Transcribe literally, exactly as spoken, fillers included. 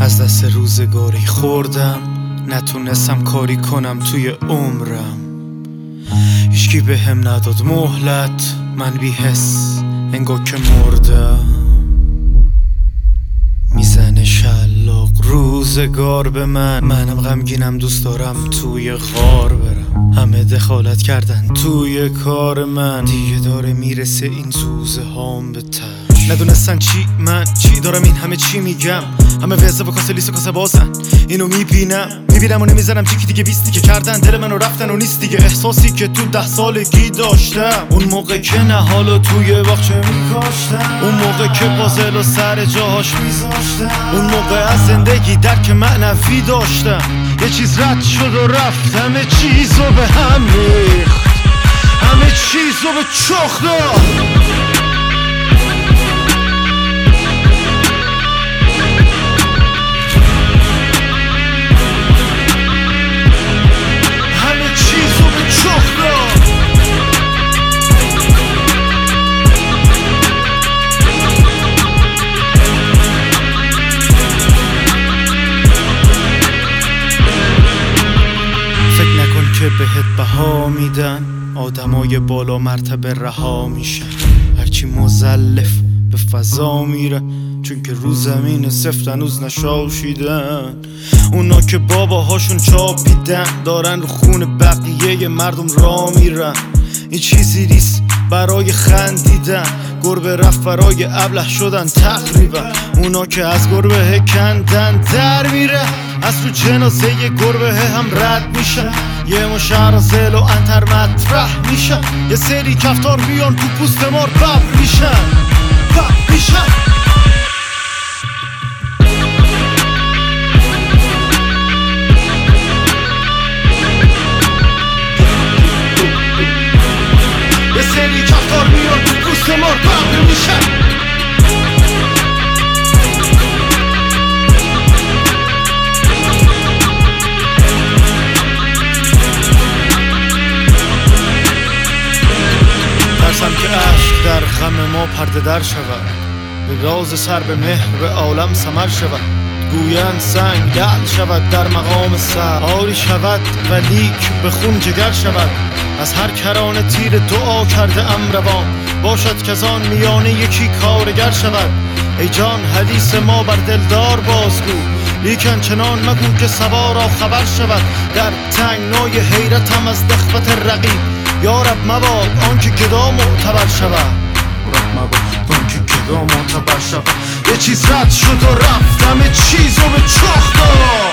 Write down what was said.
از دست روزگاری خوردم، نتونستم کاری کنم توی عمرم. هیچکی به هم نداد مهلت، من بی حس انگار که مردم. میزنه شلاق روزگار به من، منم غمگینم دوست دارم توی غار برم. همه دخالت کردن توی کار من، دیگه داره میرسه این زوزه هام به تش. ندونستن چی من چی دارم، این همه چی میگم، همه وزه و کاسه لیست و کاسه بازن. اینو میبینم میبینم و نمیزنم چیکی دیگه بیستی که کردن دل منو رفتن و نیست دیگه. احساسی که تو ده سالگی داشتم، اون موقع که نه حالو توی باغچه میکاشتم، اون موقع که پازل و سر جاهاش میذاشتم، اون موقع از زندگی درک معنوی داشتم. یه چیز رد شد و رفت، همه چیزو به هم ریخت، همه چیزو به چخ داد. که بهت بها میدن، آدمای بالا مرتبه رها میشن. هرچی مزلف به فضا میره، چون که رو زمین سفت هنوز نشاشیدن. اونا که باباهاشون چاپیدن، دارن رو خون بقیه مردم را میرن. این چیزی نیست برای خندیدن، گربه رفت برای ابله شدن تقریبا. اونا که از گربه کندن در میره، از رو جنازه ی گربه هم رد میشن. یه مشهر زل و انتر مطرح میشن، یه سری کفتار بیان تو پوست مار بب میشن بب میشن. یه سری کفتار بیان تو پوست مار بب میشن. ترسم که عشق در غم ما پرده در شود، به راز سر به مهر به عالم ثمر شود. گویند سنگ گل شود در مقام سر، آری شود ولیک به خون جگر شود. از هر کرانه تیر دعا کرده ام روان، باشد که زان میانه یکی کارگر شود. ای جان حدیث ما بر دلدار بازگو، لیکن چنان مگو که سوارا خبر شود. در تنگنای حیرتم از نخوت رقیب، یارب مباد آنکه گدا معتبر شود. رب مباد آنکه گدا معتبر شود. یه چیز رد شد و رفت، همه چیزو به چخ داد.